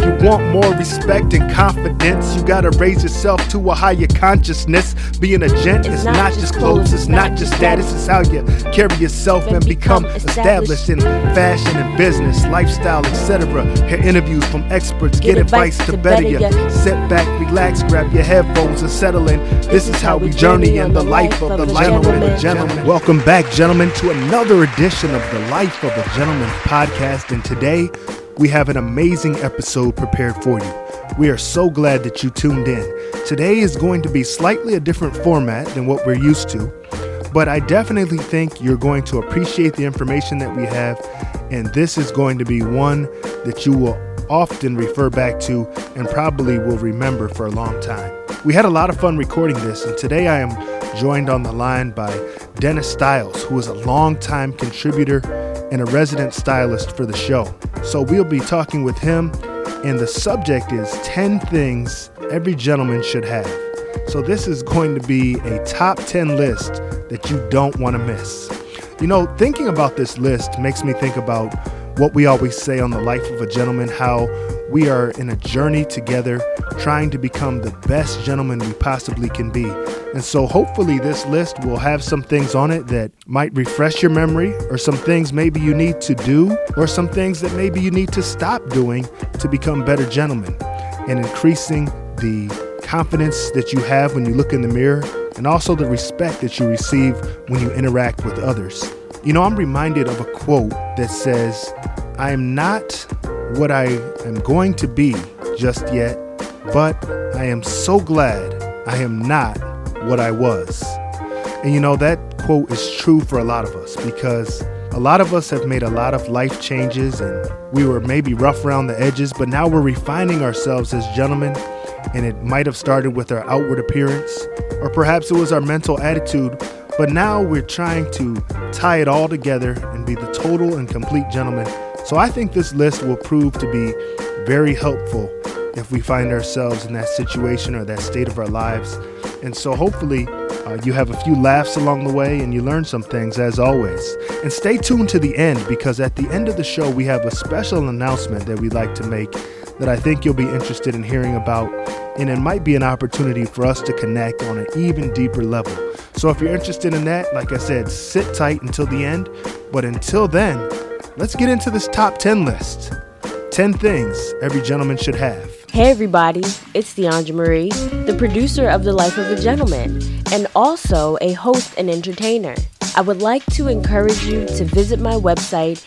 you want more respect and confidence, you gotta raise yourself to a higher consciousness. Being a gent is not just clothes, it's not just status, it's how you carry yourself and become established in fashion and business, lifestyle, etc. Hear interviews from experts, get advice to better you. Sit back, relax, grab your headphones and settle in. This is how we journey in the life of the gentleman. Welcome back, gentlemen, to another edition of the Life of a Gentleman podcast. And today, we have an amazing episode prepared for you. We are so glad that you tuned in. Today is going to be slightly a different format than what we're used to, but I definitely think you're going to appreciate the information that we have, and this is going to be one that you will often refer back to and probably will remember for a long time. We had a lot of fun recording this, and today I am joined on the line by Dennis Styles, who is a longtime contributor and a resident stylist for the show. So we'll be talking with him, and the subject is 10 things every gentleman should have. So this is going to be a top 10 list that you don't want to miss. You know, thinking about this list makes me think about what we always say on the Life of a Gentleman, how we are in a journey together trying to become the best gentleman we possibly can be. And so hopefully this list will have some things on it that might refresh your memory, or some things maybe you need to do, or some things that maybe you need to stop doing to become better gentlemen, and increasing the confidence that you have when you look in the mirror, and also the respect that you receive when you interact with others. You know, I'm reminded of a quote that says, "I am not what I am going to be just yet, but I am so glad I am not what I was." And you know, that quote is true for a lot of us, because a lot of us have made a lot of life changes, and we were maybe rough around the edges, but now we're refining ourselves as gentlemen. And it might have started with our outward appearance, or perhaps it was our mental attitude, but now we're trying to tie it all together and be the total and complete gentleman. So I think this list will prove to be very helpful if we find ourselves in that situation or that state of our lives. And so hopefully you have a few laughs along the way and you learn some things, as always. And stay tuned to the end, because at the end of the show we have a special announcement that we'd like to make that I think you'll be interested in hearing about, and it might be an opportunity for us to connect on an even deeper level. So if you're interested in that, like I said, sit tight until the end. But until then, let's get into this top 10 list. 10 things every gentleman should have. Hey everybody, it's Deandra Marie, the producer of The Life of a Gentleman, and also a host and entertainer. I would like to encourage you to visit my website,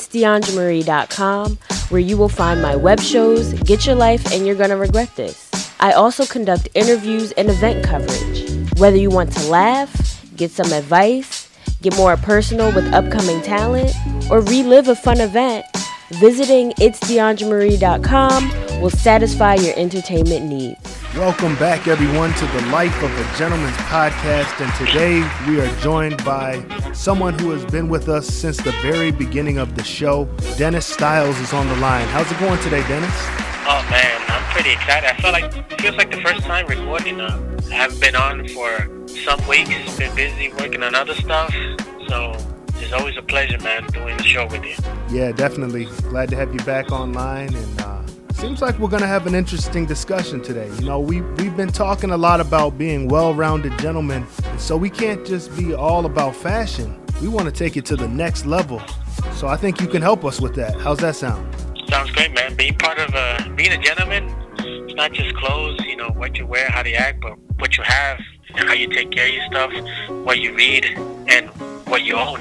itsdeandramarie.com, where you will find my web shows, Get Your Life, and You're Gonna Regret This. I also conduct interviews and event coverage. Whether you want to laugh, get some advice, get more personal with upcoming talent, or relive a fun event, visiting itsdeandramarie.com will satisfy your entertainment needs. Welcome back, everyone, to the Life of a Gentleman's podcast. And today we are joined by someone who has been with us since the very beginning of the show. Dennis Styles is on the line. How's it going today, Dennis? Oh man, I'm pretty excited. It feels like the first time recording. I haven't been on for some weeks. Been busy working on other stuff. So it's always a pleasure, man, doing the show with you. Yeah, definitely. Glad to have you back online, and seems like we're going to have an interesting discussion today. You know, we've been talking a lot about being well-rounded gentlemen, and so we can't just be all about fashion. We want to take it to the next level. So I think you can help us with that. How's that sound? Sounds great, man. Being part of being a gentleman, it's not just clothes, you know, what you wear, how you act, but what you have, how you take care of your stuff, what you read, and what you own.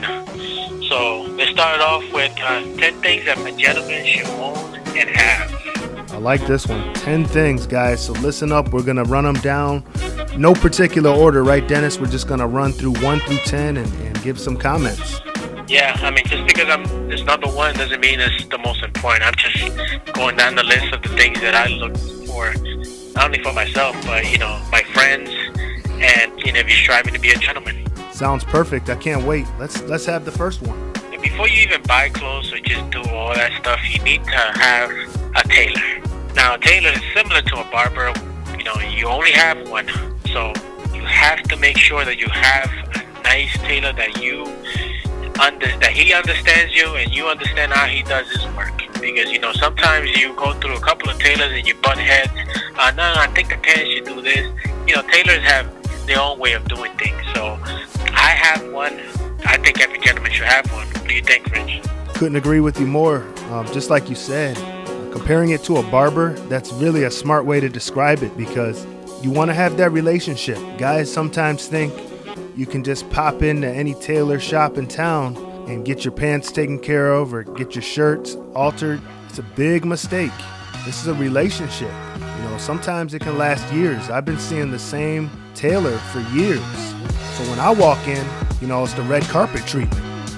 So let's start off with 10 things that a gentleman should own and have. I like this one. 10 things, guys. So listen up. We're going to run them down. No particular order, right, Dennis? We're just going to run through 1 through 10 and give some comments. Yeah, I mean, just because it's number one doesn't mean it's the most important. I'm just going down the list of the things that I look for, not only for myself, but, you know, my friends, and, you know, if you're striving to be a gentleman. Sounds perfect. I can't wait. Let's have the first one. Before you even buy clothes or just do all that stuff, you need to have a tailor. Now, a tailor is similar to a barber. You know, you only have one. So you have to make sure that you have a nice tailor that he understands you and you understand how he does his work. Because, you know, sometimes you go through a couple of tailors and you butt heads. No, I think the pants should do this. You know, tailors have their own way of doing things. So I have one. I think every gentleman should have one. What do you think, Rich? Couldn't agree with you more. Just like you said, comparing it to a barber, that's really a smart way to describe it, because you want to have that relationship. Guys sometimes think you can just pop into any tailor shop in town and get your pants taken care of or get your shirts altered. It's a big mistake. This is a relationship. You know, sometimes it can last years. I've been seeing the same tailor for years. So when I walk in, you know, it's the red carpet treatment.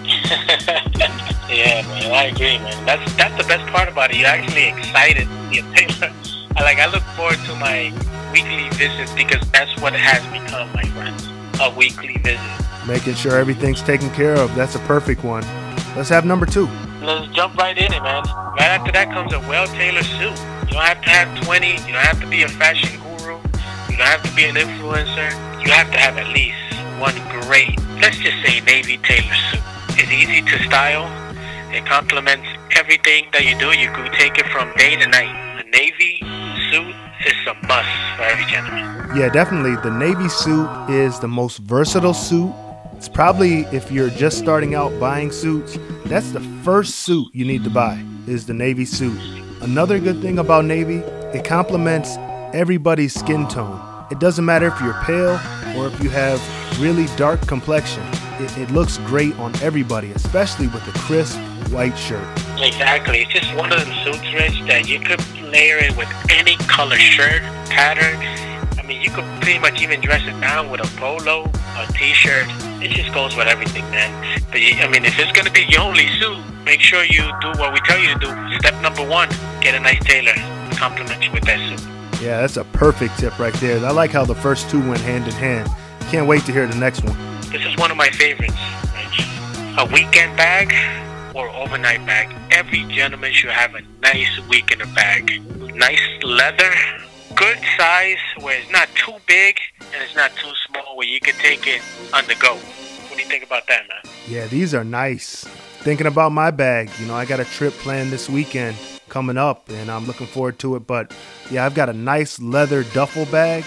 Yeah, man, I agree, man. That's the best part about it. You're actually excited to be a tailor. I look forward to my weekly visits, because that's what it has become, my friends. A weekly visit. Making sure everything's taken care of. That's a perfect one. Let's have number 2. Let's jump right in it, man. Right after that comes a well-tailored suit. You don't have to have 20. You don't have to be a fashion guru. You don't have to be an influencer. You have to have at least one great, let's just say, navy tailor suit. It's easy to style. It complements everything that you do. You could take it from day to night. The navy suit is a must for every gentleman. Yeah, definitely. The navy suit is the most versatile suit. It's probably, if you're just starting out buying suits, that's the first suit you need to buy, is the navy suit. Another good thing about navy, it complements everybody's skin tone. It doesn't matter if you're pale or if you have really dark complexion. It looks great on everybody, especially with a crisp white shirt. Exactly. It's just one of them suits, Rich, that you could layer it with any color shirt, pattern. I mean, you could pretty much even dress it down with a polo, a t-shirt. It just goes with everything, man. But I mean, if it's going to be your only suit, make sure you do what we tell you to do. Step number 1, get a nice tailor to compliment you with that suit. Yeah, that's a perfect tip right there. I like how the first 2 went hand in hand. Can't wait to hear the next one. This is one of my favorites, Rich. A weekend bag or overnight bag. Every gentleman should have a nice weekender bag. Nice leather, good size where it's not too big and it's not too small where you can take it on the go. What do you think about that, man? Yeah, these are nice. Thinking about my bag, you know, I got a trip planned this weekend coming up and I'm looking forward to it. But yeah, I've got a nice leather duffel bag.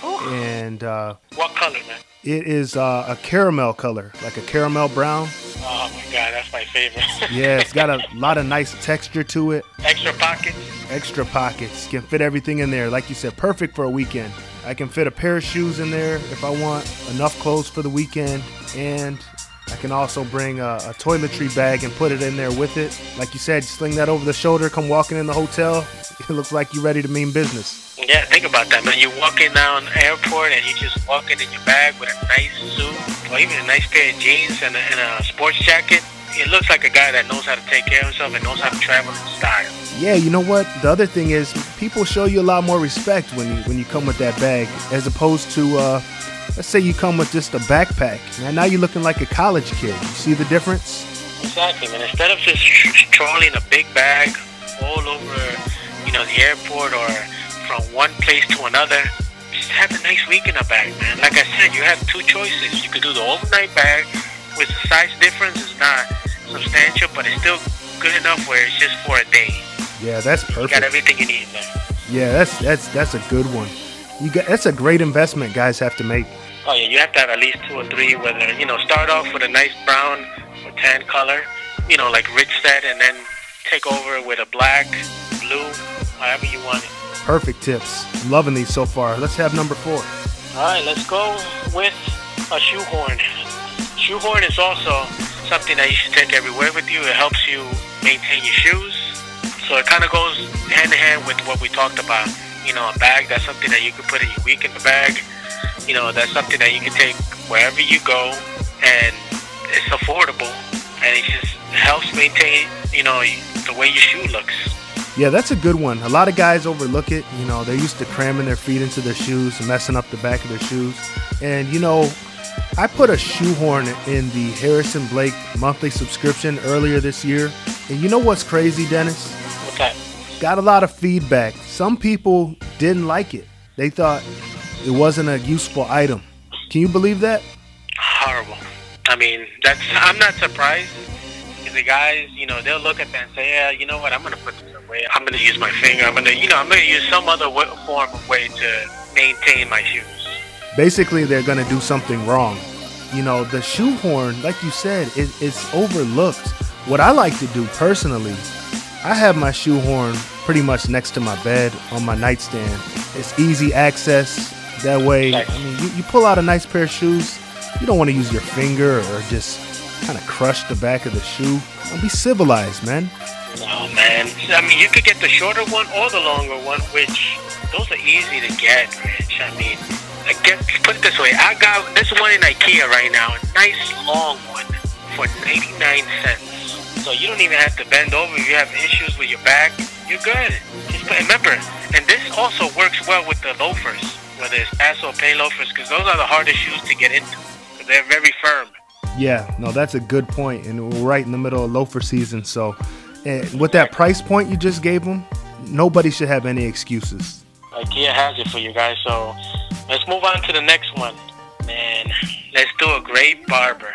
And what color, man? It is a caramel color, like a caramel brown. Oh my God, that's my favorite. Yeah, it's got a lot of nice texture to it. Extra pockets? Extra pockets. Can fit everything in there. Like you said, perfect for a weekend. I can fit a pair of shoes in there if I want, enough clothes for the weekend. And I can also bring a toiletry bag and put it in there with it. Like you said, sling that over the shoulder, come walking in the hotel. It looks like you're ready to mean business. Yeah, think about that, man. You're walking down the airport and you just walking in your bag with a nice suit or even a nice pair of jeans and a sports jacket. It looks like a guy that knows how to take care of himself and knows how to travel in style. Yeah, you know what? The other thing is people show you a lot more respect when you come with that bag, as opposed to, let's say you come with just a backpack. Now you're looking like a college kid. You see the difference? Exactly, man. Instead of just trolling a big bag all over, the airport or from one place to another, just have a nice weekend bag, man. Like I said, you have 2 choices. You could do the overnight bag, which the size difference is not substantial, but it's still good enough where it's just for a day. Yeah, that's perfect. You got everything you need there. Yeah, that's a good one. That's a great investment guys have to make. Oh yeah, you have to have at least 2 or 3. Whether start off with a nice brown or tan color, like Rich said, and then take over with a black, blue, however you want it. Perfect tips. I'm loving these so far. Let's have number 4. All right, let's go with a shoehorn. Shoehorn is also something that you should take everywhere with you. It helps you maintain your shoes. So it kind of goes hand in hand with what we talked about. A bag, that's something that you can put in your weekend bag. That's something that you can take wherever you go, and it's affordable, and it just helps maintain, the way your shoe looks. Yeah, that's a good one. A lot of guys overlook it. They're used to cramming their feet into their shoes and messing up the back of their shoes. And, I put a shoehorn in the Harrison Blake monthly subscription earlier this year. And you know what's crazy, Dennis? What's that? Got a lot of feedback. Some people didn't like it. They thought it wasn't a useful item. Can you believe that? Horrible. I mean, I'm not surprised. Because the guys, they'll look at that and say, yeah, you know what, I'm going to put this away. I'm going to use my finger. I'm going to use some other form of way to maintain my shoes. Basically, they're going to do something wrong. The shoehorn, like you said, it's overlooked. What I like to do personally, I have my shoehorn pretty much next to my bed on my nightstand. It's easy access. That way, you pull out a nice pair of shoes, you don't want to use your finger or just kind of crush the back of the shoe. Don't be civilized, man. No, man. You could get the shorter one or the longer one, which those are easy to get, Rich. Put it this way. I got this one in IKEA right now, a nice long one for 99 cents. So you don't even have to bend over. If you have issues with your back, you're good. Remember, and this also works well with the loafers, whether it's pass or pay loafers, because those are the hardest shoes to get into. They're very firm. Yeah, no, that's a good point. And we're right in the middle of loafer season. So with that price point you just gave them, nobody should have any excuses. IKEA has it for you guys. So let's move on to the next one. Man, let's do a great barber.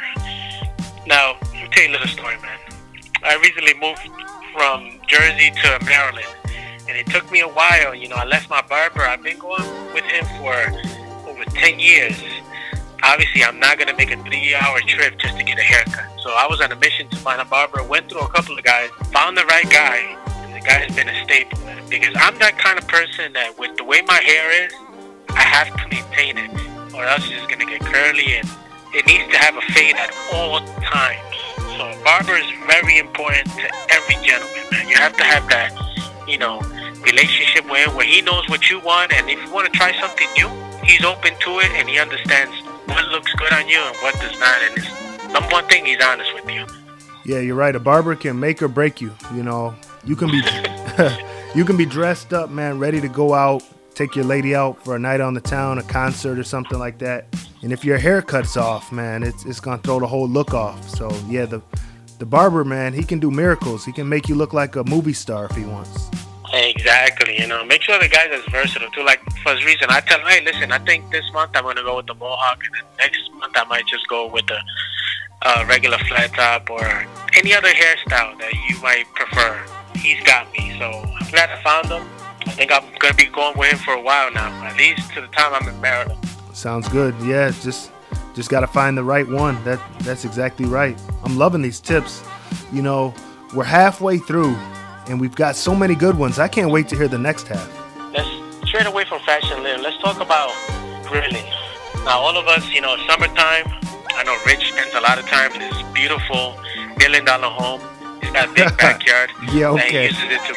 Now, let me tell you a little story, man. I recently moved from Jersey to Maryland. And it took me a while. I left my barber. I've been going with him for over 10 years. Obviously, I'm not going to make a 3-hour trip just to get a haircut. So I was on a mission to find a barber. Went through a couple of guys. Found the right guy. And the guy's been a staple, man. Because I'm that kind of person that with the way my hair is, I have to maintain it. Or else it's just going to get curly. And it needs to have a fade at all times. So a barber is very important to every gentleman, man. You have to have that, relationship with him where he knows what you want. And if you want to try something new, he's open to it and he understands what looks good on you and what does not. And it's number one thing, he's honest with you. Yeah, you're right. A barber can make or break you. You can be you can be dressed up, man, ready to go out, take your lady out for a night on the town, a concert or something like that. And if your haircut's off, man, it's gonna throw the whole look off. So yeah, the barber, man, he can do miracles. He can make you look like a movie star if he wants. Exactly, make sure the guy's as versatile too. Like for this reason, I tell him, hey, listen, I think this month I'm gonna go with the mohawk, and then next month I might just go with the regular flat top or any other hairstyle that you might prefer. He's got me, so I'm glad I found him. I think I'm gonna be going with him for a while now, at least to the time I'm in Maryland. Sounds good. Yeah, just gotta find the right one. That's exactly right. I'm loving these tips. We're halfway through. And we've got so many good ones. I can't wait to hear the next half. Let's straight away from fashion, Lynn. Let's talk about grilling. Now, all of us, summertime. I know Rich spends a lot of time in this beautiful $1 million home. He's got a big backyard. Yeah, okay. That uses it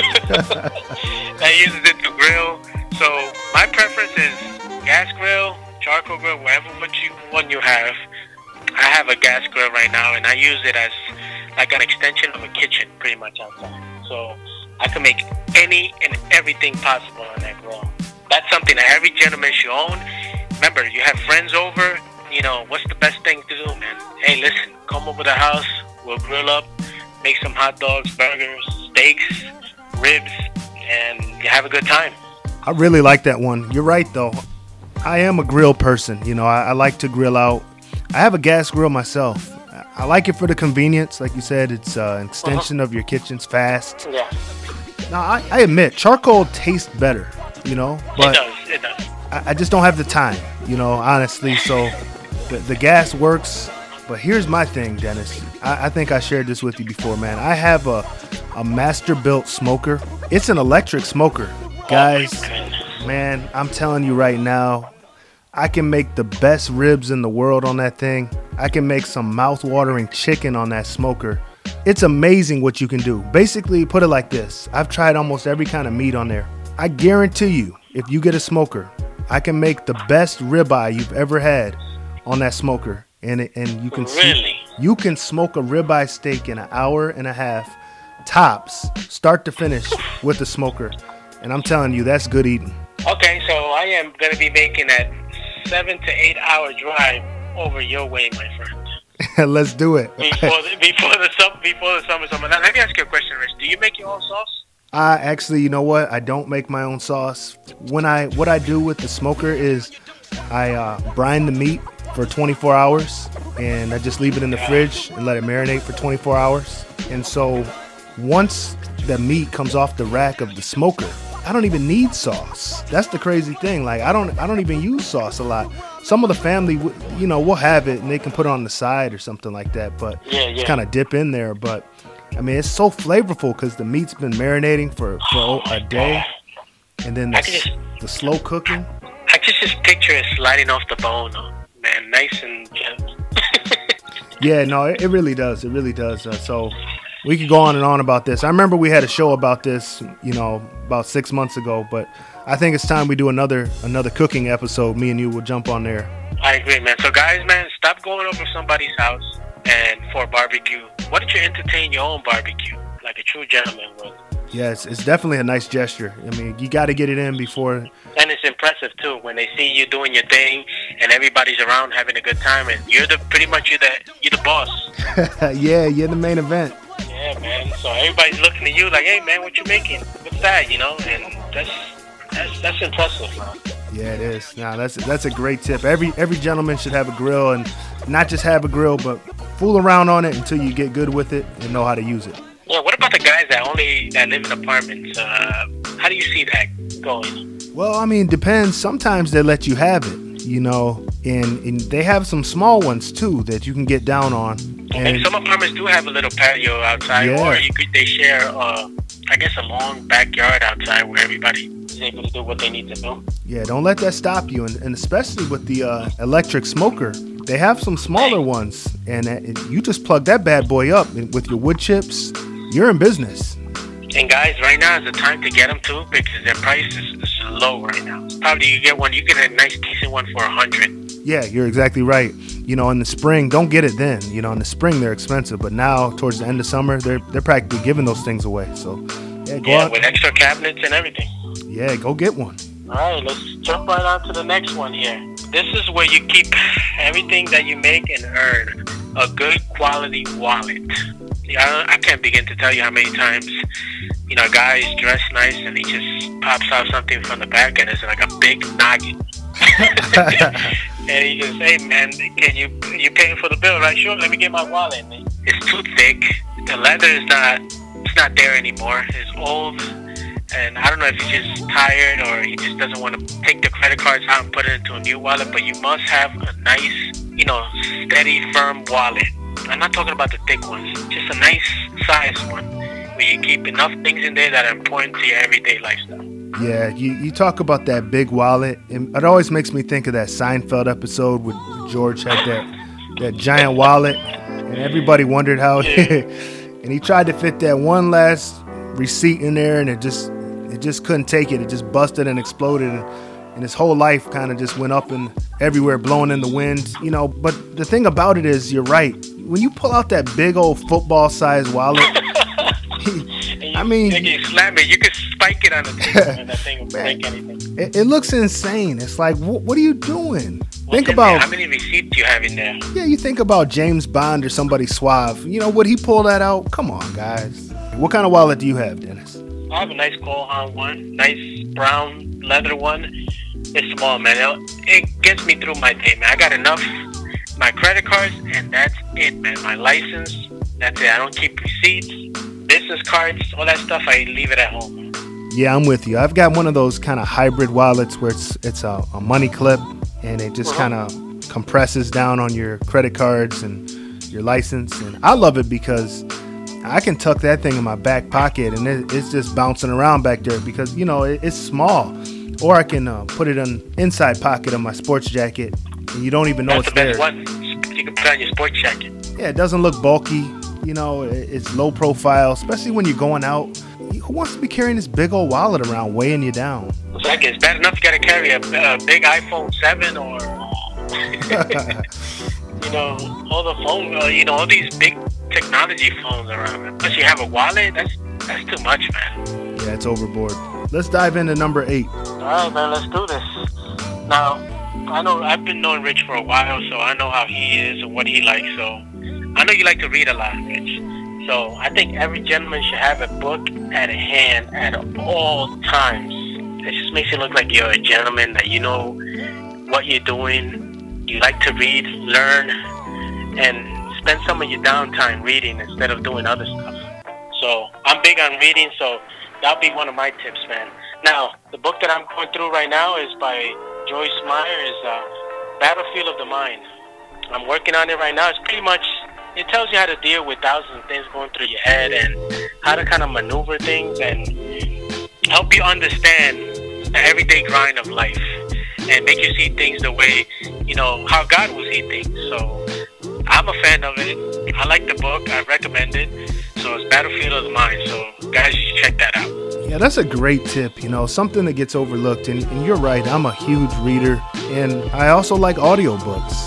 to grill. So my preference is gas grill, charcoal grill, whatever one you have. I have a gas grill right now, and I use it as like an extension of a kitchen, pretty much outside. So I can make any and everything possible on that grill. That's something that every gentleman should own. Remember, you have friends over, what's the best thing to do, man? Hey, listen, come over to the house, we'll grill up, make some hot dogs, burgers, steaks, ribs, and you have a good time. I really like that one. You're right, though. I am a grill person. I like to grill out. I have a gas grill myself. I like it for the convenience. Like you said, it's an extension of your kitchen's fast. Yeah. Now, I admit, charcoal tastes better, but it does. I just don't have the time, honestly. So the gas works. But here's my thing, Dennis. I think I shared this with you before, man. I have a master-built smoker. It's an electric smoker. Guys, man, I'm telling you right now, I can make the best ribs in the world on that thing. I can make some mouth-watering chicken on that smoker. It's amazing what you can do. Basically, put it like this. I've tried almost every kind of meat on there. I guarantee you, if you get a smoker, I can make the best ribeye you've ever had on that smoker. And you can you can smoke a ribeye steak in an hour and a half, tops, start to finish with the smoker. And I'm telling you, that's good eating. Okay, so I am going to be making that 7 to 8 hour drive over your way, my friend. Let's do it. before the summer. Now, let me ask you a question, Rich. Do you make your own sauce? Actually, you know what? I don't make my own sauce. What I do with the smoker is I brine the meat for 24 hours, and I just leave it in the fridge and let it marinate for 24 hours. And so once the meat comes off the rack of the smoker, I don't even need sauce. That's the crazy thing. Like I don't even use sauce a lot. Some of the family, we'll have it and they can put it on the side or something like that. But just kind of dip in there. But I mean, it's so flavorful because the meat's been marinating for a day, and then the slow cooking. I just picture it sliding off the bone, man, nice and gentle. Yeah, no, it really does. It really does. So. We could go on and on about this. I remember we had a show about this, about 6 months ago, but I think it's time we do another cooking episode. Me and you will jump on there. I agree, man. So guys, man, stop going over somebody's house and for a barbecue. Why don't you entertain your own barbecue like a true gentleman would? Yes, it's definitely a nice gesture. I mean, you got to get it in before. And it's impressive, too, when they see you doing your thing and everybody's around having a good time, and you're the boss. Yeah, you're the main event. Yeah, man. So everybody's looking at you like, hey, man, what you making? What's that, And that's impressive, man. Yeah, it is. Nah, that's a great tip. Every gentleman should have a grill, and not just have a grill, but fool around on it until you get good with it and know how to use it. Yeah, what about the guys that live in apartments? How do you see that going? Well, I mean, depends. Sometimes they let you have it, and they have some small ones, too, that you can get down on. And some apartments do have a little patio outside, or they share, I guess, a long backyard outside where everybody is able to do what they need to do. Yeah, don't let that stop you, and especially with the electric smoker. They have some smaller ones, and you just plug that bad boy up with your wood chips. You're in business. And guys, right now is the time to get them too, because their price is low right now. Probably you get a nice decent one for $100. Yeah, you're exactly right. In the spring, don't get it then. In the spring they're expensive, but now towards the end of summer, they're practically giving those things away. So go out. With extra cabinets and everything. Yeah, go get one. All right, let's jump right on to the next one here. This is where you keep everything that you make and earn. A good quality wallet. I can't begin to tell you how many times, a guy is dressed nice and he just pops out something from the back and it's like a big noggin. And he just, hey man, you paying for the bill, right? Sure, let me get my wallet. It's too thick. The leather is not there anymore. It's old. And I don't know if he's just tired or he just doesn't want to take the credit cards out and put it into a new wallet, but you must have a nice, steady, firm wallet. I'm not talking about the thick ones, just a nice size one where you keep enough things in there that are important to your everyday lifestyle. Yeah, you talk about that big wallet, and it always makes me think of that Seinfeld episode where George had that giant wallet, and everybody wondered how, and he tried to fit that one last receipt in there, and it just couldn't take it. It just busted and exploded, and his whole life kind of just went up and everywhere, blowing in the wind. But the thing about it is, you're right. When you pull out that big old football-sized wallet, you slam it, you can spike it on the table, and that thing will break anything. It looks insane. It's like, what are you doing? Think about about how many receipts do you have in there. Yeah, you think about James Bond or somebody suave. Would he pull that out? Come on, guys. What kind of wallet do you have, Dennis? I have a nice Cole Haan one, nice brown leather one. It's small, man. It gets me through my day, man. I got enough. My credit cards, and that's it, man. My license, that's it. I don't keep receipts, business cards, all that stuff. I leave it at home. Yeah, I'm with you. I've got one of those kind of hybrid wallets where it's a money clip, and it just kind of compresses down on your credit cards and your license. And I love it because I can tuck that thing in my back pocket, and it's just bouncing around back there because, it's small. Or I can put it in inside pocket of my sports jacket, and you don't even know it's there. That's the best one. You can put on your sports jacket. Yeah, it doesn't look bulky. It's low profile, especially when you're going out. Who wants to be carrying this big old wallet around weighing you down? Exactly. It's bad enough you got to carry a big iPhone 7 or, all the phone, all these big technology phones around. Unless you have a wallet, that's too much, man. Yeah, it's overboard. Let's dive into number 8. All right, man, let's do this. Now, I've been knowing Rich for a while, so I know how he is and what he likes. So I know you like to read a lot, Rich. So I think every gentleman should have a book at hand at all times. It just makes it look like you're a gentleman, that you know what you're doing, you like to read, learn, and spend some of your downtime reading instead of doing other stuff. So I'm big on reading, so that'll be one of my tips, man. Now, the book that I'm going through right now is by Joyce Meyer, is Battlefield of the Mind. I'm working on it right now. It's pretty much, it tells you how to deal with thousands of things going through your head and how to kind of maneuver things and help you understand the everyday grind of life and make you see things the way, how God will see things. So I'm a fan of it. I like the book. I recommend it. So it's Battlefield of the Mind. So guys, you should check that out. Yeah, that's a great tip. Something that gets overlooked. And you're right. I'm a huge reader. And I also like audiobooks.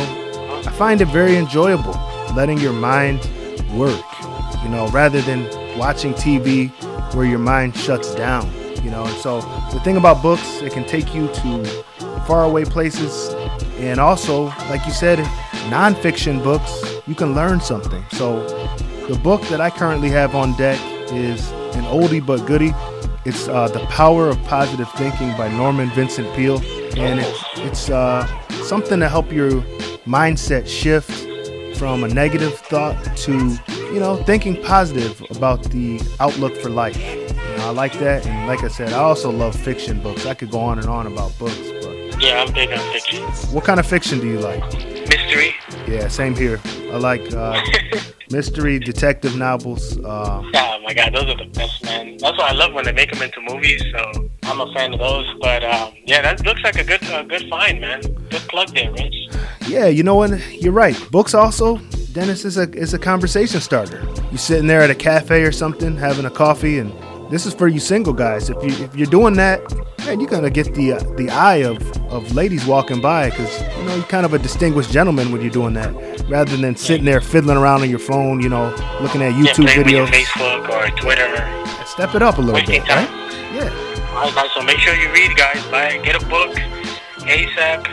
I find it very enjoyable letting your mind work, rather than watching TV where your mind shuts down, And so the thing about books, it can take you to faraway places. And also, like you said, nonfiction books, you can learn something. So the book that I currently have on deck is an oldie but goodie. It's The Power of Positive Thinking by Norman Vincent Peale. And it's something to help your mindset shift from a negative thought to, thinking positive about the outlook for life. I like that. And like I said, I also love fiction books. I could go on and on about books. But yeah, I'm big on fiction. What kind of fiction do you like? Mystery. Yeah, same here. I like mystery, detective novels. Oh my God, those are the best, man. That's why I love when they make them into movies. So I'm a fan of those. But yeah, that looks like a good find, man. Good plug there, Rich. Yeah, you know what? You're right. Books also, Dennis, is a conversation starter. You're sitting there at a cafe or something, having a coffee, and this is for you single guys. If you're doing that, man, you're gonna get the eye of ladies walking by, because you're kind of a distinguished gentleman when you're doing that, rather than sitting there fiddling around on your phone, looking at YouTube videos, Facebook or Twitter. Step it up a little bit, right? Yeah. All right, guys. So make sure you read, guys. Get a book ASAP.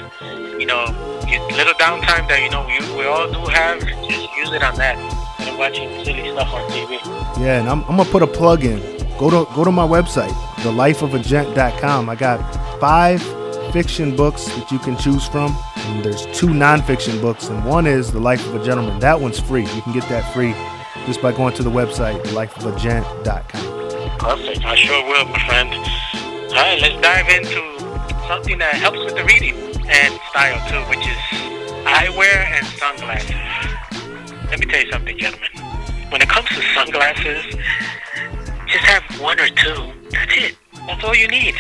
Your little downtime that we all do have, just use it on that instead of watching silly stuff on TV. Yeah, and I'm gonna put a plug in. Go to my website, thelifeofagent.com. I got 5 fiction books that you can choose from, and there's 2 nonfiction books, and one is The Life of a Gentleman. That one's free. You can get that free just by going to the website, thelifeofagent.com. Perfect. I sure will, my friend. All right, let's dive into something that helps with the reading and style too, which is eyewear and sunglasses. Let me tell you something, gentlemen. When it comes to sunglasses, just have 1 or 2. That's it. That's all you need.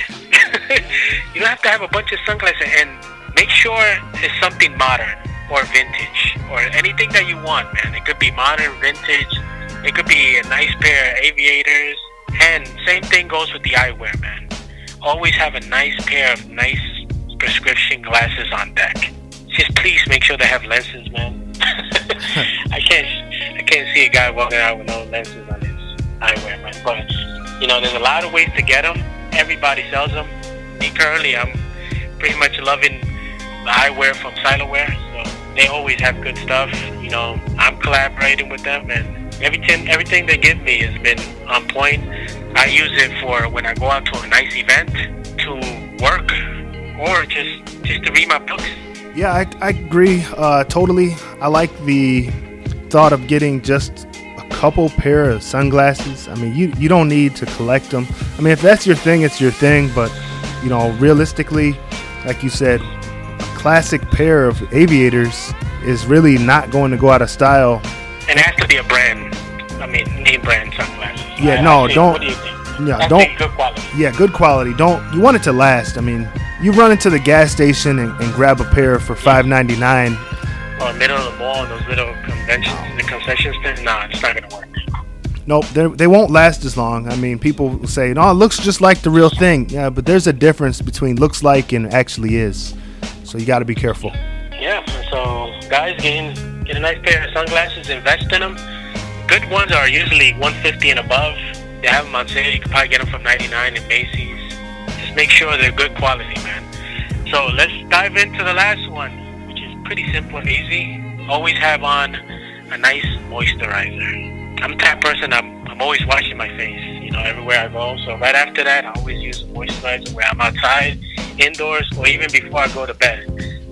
You don't have to have a bunch of sunglasses, and make sure it's something modern or vintage or anything that you want, man. It could be modern, vintage. It could be a nice pair of aviators. And same thing goes with the eyewear, man. Always have a nice pair of nice prescription glasses on deck. Just please make sure they have lenses, man. I can't see a guy walking out with no lenses on his eyewear, man. But there's a lot of ways to get them. Everybody sells them. Me currently, I'm pretty much loving the eyewear from Siloware. So they always have good stuff. I'm collaborating with them, and everything they give me has been on point. I use it for when I go out to a nice event, to work, or just to read my books. Yeah, I agree totally. I like the thought of getting just a couple pair of sunglasses. I mean, you don't need to collect them. I mean, if that's your thing, it's your thing. But, realistically, like you said, a classic pair of aviators is really not going to go out of style. And it has to be a brand. I mean, name brand sunglasses. Yeah, don't. What do you think? Yeah, don't. Good quality. Yeah, good quality. You want it to last. I mean, you run into the gas station and grab a pair for $5.99. Or middle of the mall, those little conventions, the concession stands. Nah, it's not gonna work. Nope, they won't last as long. I mean, people will say, "No, it looks just like the real thing." Yeah, but there's a difference between looks like and actually is. So you got to be careful. Yeah. So guys, get a nice pair of sunglasses. Invest in them. Good ones are usually $150 and above. They have them on sale. You can probably get them from $99 in Macy's. Just make sure they're good quality, man. So let's dive into the last one, which is pretty simple and easy. Always have on a nice moisturizer. I'm the type of person, I'm always washing my face, everywhere I go. So right after that, I always use a moisturizer when I'm outside, indoors, or even before I go to bed.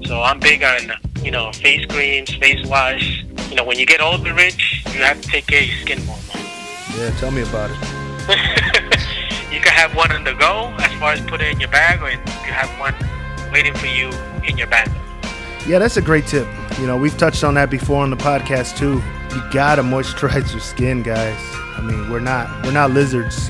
So I'm big on, face creams, face wash. When you get older, Rich, you have to take care of your skin more, man. Yeah, tell me about it. You can have one on the go as far as put it in your bag, or you can have one waiting for you in your bag. Yeah, that's a great tip. We've touched on that before on the podcast too. You gotta moisturize your skin, guys. I mean, we're not lizards,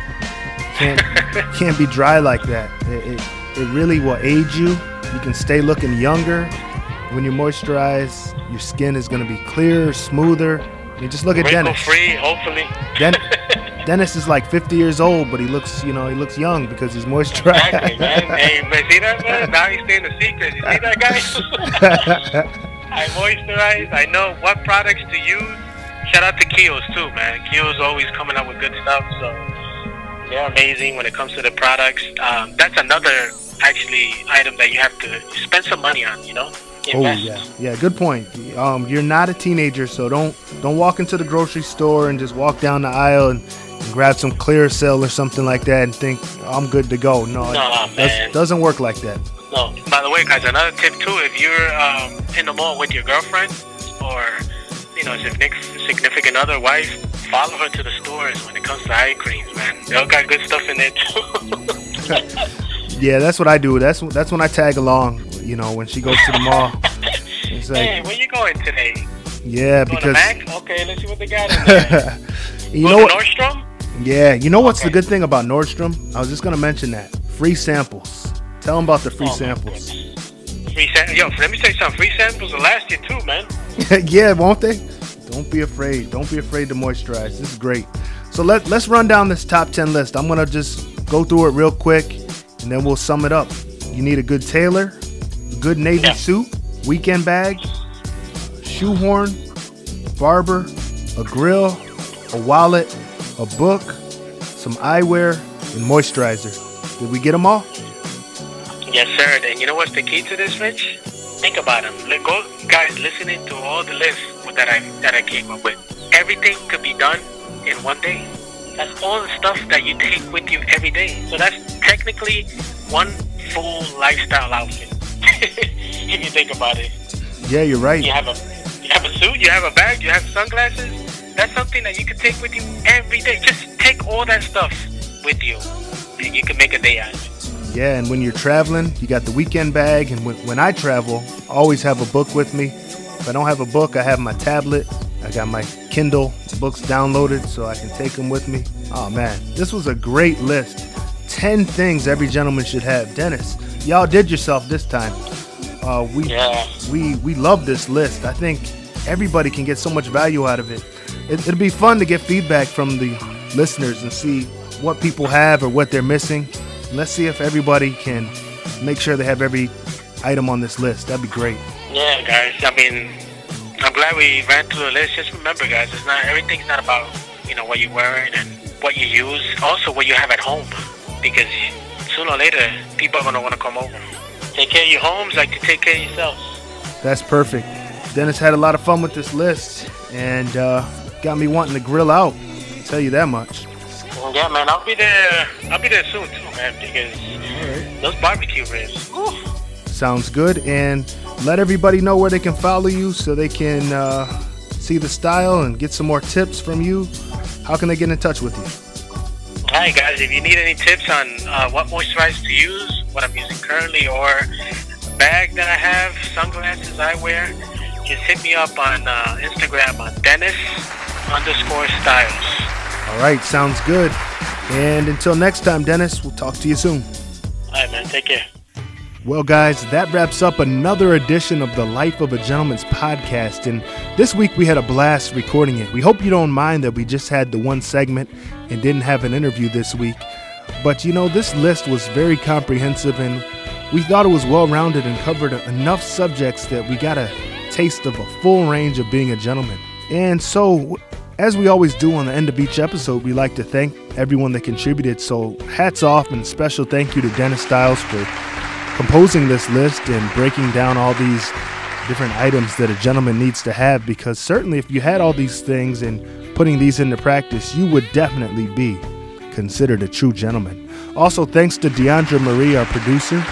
Can't be dry like that. It really will age you. You can stay looking younger. When you moisturize, your skin is gonna be clearer, smoother. Just look at Dennis. Wrinkle-free, hopefully. Dennis is like 50 years old, but he looks young because he's moisturized. Exactly, man. Hey, see that, man? Now he's staying a secret. You see that, guy? I moisturize. I know what products to use. Shout out to Kiehl's too, man. Kiehl's always coming up with good stuff, so they're amazing when it comes to the products. That's another actually item that you have to spend some money on, Invest. Yeah, good point. You're not a teenager, so don't walk into the grocery store and just walk down the aisle and grab some Clearasil or something like that and think I'm good to go. No, it doesn't work like that. No. By the way, guys, another tip too: if you're in the mall with your girlfriend or significant other, wife, follow her to the stores when it comes to eye creams, man. They all got good stuff in there too. Yeah, that's what I do. That's when I tag along. When she goes to the mall. It's like, hey, where you going today? Yeah, going because. To Mac? Okay, let's see what they got in there. You know what? Nordstrom? Yeah, what's the good thing about Nordstrom? I was just gonna mention that free samples. Tell them about the free samples. Yo, let me tell you something. Free samples will last you too, man. Yeah, won't they? Don't be afraid. Don't be afraid to moisturize. This is great. So let's run down this top 10 list. I'm gonna just go through it real quick, and then we'll sum it up. You need a good tailor, a good navy suit, weekend bag, shoehorn, barber, a grill, a wallet, a book, some eyewear, and moisturizer. Did we get them all? Yes, sir. And you know what's the key to this, Rich? Think about them. Go, guys, listening to all the lists that I came up with. Everything could be done in one day. That's all the stuff that you take with you every day. So that's technically one full lifestyle outfit. If you think about it. Yeah, you're right. You have a suit, you have a bag, you have sunglasses. That's something that you can take with you every day. Just take all that stuff with you, and you can make a day out of it. Yeah, and when you're traveling, you got the weekend bag. And when I travel, I always have a book with me. If I don't have a book, I have my tablet. I got my Kindle books downloaded so I can take them with me. Oh, man, this was a great list. 10 things every gentleman should have. Dennis, y'all did yourself this time. We love this list. I think everybody can get so much value out of it. It'll be fun to get feedback from the listeners and see what people have or what they're missing. Let's see if everybody can make sure they have every item on this list. That'd be great. Yeah, guys. I mean, I'm glad we ran through the list. Just remember, guys, everything's not about what you're wearing and what you use. Also, what you have at home, because sooner or later, people are gonna want to come over. Take care of your homes like you take care of yourselves. That's perfect. Dennis had a lot of fun with this list and got me wanting to grill out. I'll tell you that much. Yeah, man, I'll be there soon too, man, because those barbecue ribs. Whew. Sounds good. And let everybody know where they can follow you so they can see the style and get some more tips from you. How can they get in touch with you? Hi, guys. If you need any tips on what moisturizer to use, what I'm using currently, or a bag that I have, sunglasses I wear, just hit me up on Instagram on Dennis_Styles. All right, sounds good. And until next time, Dennis, we'll talk to you soon. All right, man. Take care. Well, guys, that wraps up another edition of the Life of a Gentleman's podcast. And this week we had a blast recording it. We hope you don't mind that we just had the one segment and didn't have an interview this week. But, this list was very comprehensive and we thought it was well-rounded and covered enough subjects that we got a taste of a full range of being a gentleman. And so, as we always do on the end of each episode, we like to thank everyone that contributed. So hats off and special thank you to Dennis Styles for composing this list and breaking down all these different items that a gentleman needs to have, because certainly if you had all these things and putting these into practice, you would definitely be considered a true gentleman. Also, thanks to Deandra Marie, our producer.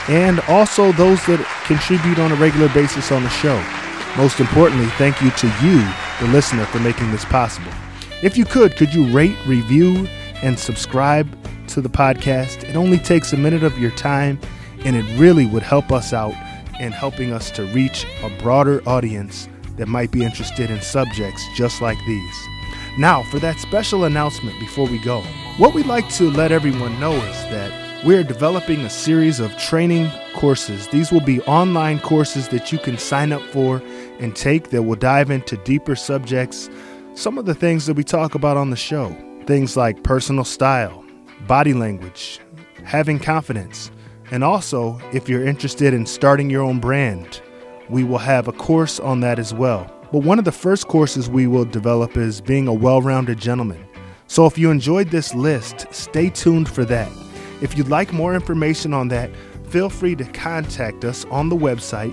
and also those that contribute on a regular basis on the show. Most importantly, thank you to you, the listener, for making this possible. If you could you rate, review, and subscribe to the podcast? It only takes a minute of your time, and it really would help us out in helping us to reach a broader audience that might be interested in subjects just like these. Now, for that special announcement before we go, what we'd like to let everyone know is that we're developing a series of training courses. These will be online courses that you can sign up for and take that will dive into deeper subjects. Some of the things that we talk about on the show, things like personal style, body language, having confidence, and also if you're interested in starting your own brand, we will have a course on that as well. But one of the first courses we will develop is being a well-rounded gentleman. So if you enjoyed this list, stay tuned for that. If you'd like more information on that, feel free to contact us on the website,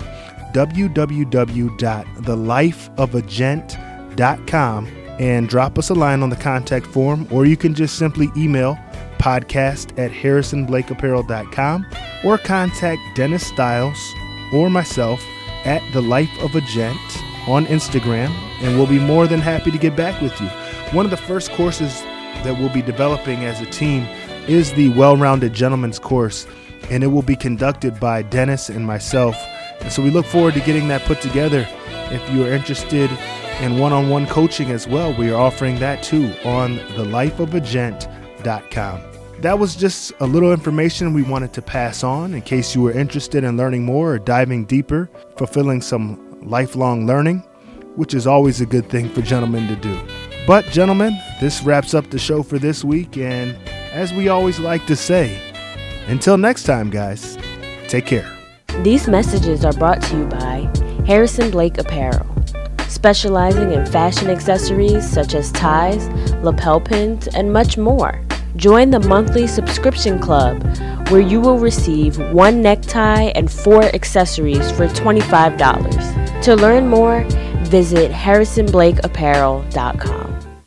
www.thelifeofagent.com, and drop us a line on the contact form, or you can just simply email podcast@harrisonblakeapparel.com or contact Dennis Styles or myself at The Life of a Gent on Instagram, and we'll be more than happy to get back with you. One of the first courses that we'll be developing as a team is the Well-Rounded Gentleman's course, and it will be conducted by Dennis and myself. And so we look forward to getting that put together. If you are interested in one-on-one coaching as well, we are offering that too on thelifeofagent.com. That was just a little information we wanted to pass on in case you were interested in learning more or diving deeper, fulfilling some lifelong learning, which is always a good thing for gentlemen to do. But gentlemen, this wraps up the show for this week, and as we always like to say, until next time, guys, take care. These messages are brought to you by Harrison Blake Apparel, specializing in fashion accessories such as ties, lapel pins, and much more. Join the monthly subscription club where you will receive 1 necktie and 4 accessories for $25. To learn more, visit harrisonblakeapparel.com.